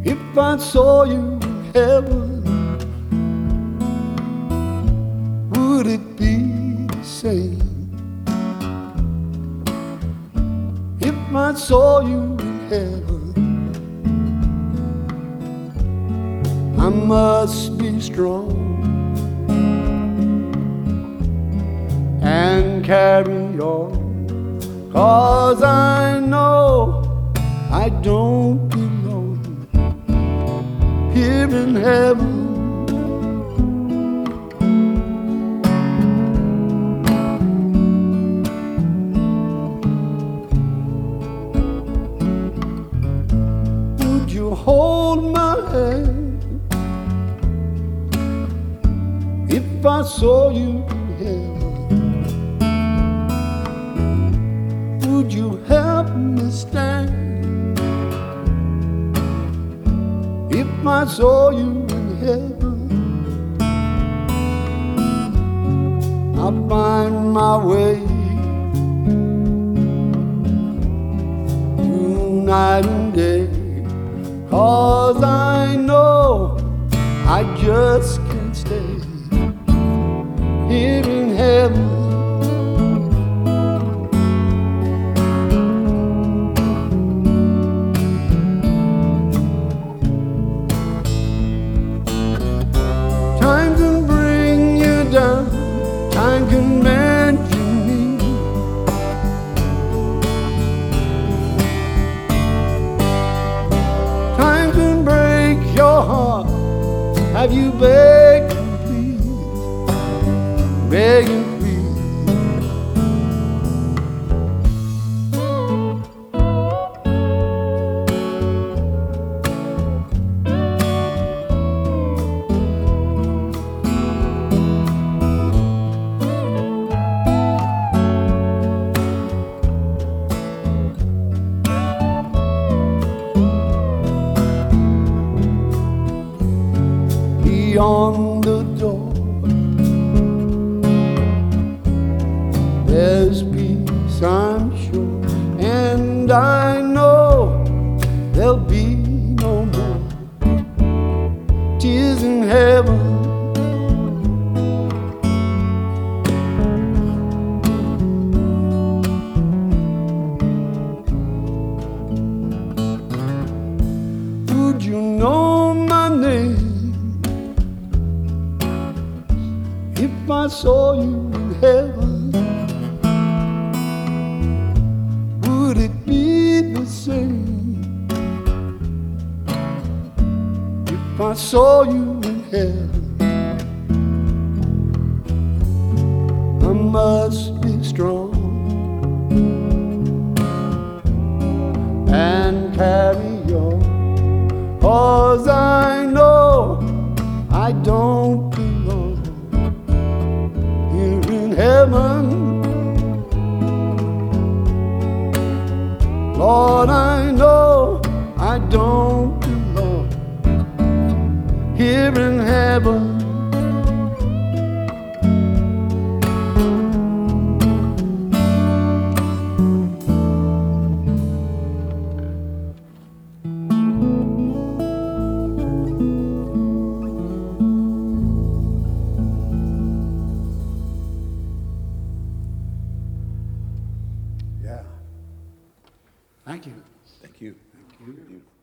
If I saw you in heaven, would it be the same? If I saw you in heaven, I must be strong and carry on, 'cause I know I don't belong here in heaven. Would you hold my hand if I saw you in heaven? Would you help me stand if I saw you in heaven? I'll find my way through night and day, 'cause I know I just can't stay here in heaven. Time can bring you down, time can bend your knee. Time can break your heart. Have you begged and pleaded, begged and pleaded? Beyond the door, there's peace, I'm sure, and I know there'll be no more tears in heaven. Would you know my name if I saw you in heaven? Would it be the same if I saw you in heaven? I must be strong and carry on, 'cause I know I don't belong here in heaven. Lord, I know I don't belong here in heaven. Yeah. Thank you. Thank you. Thank you.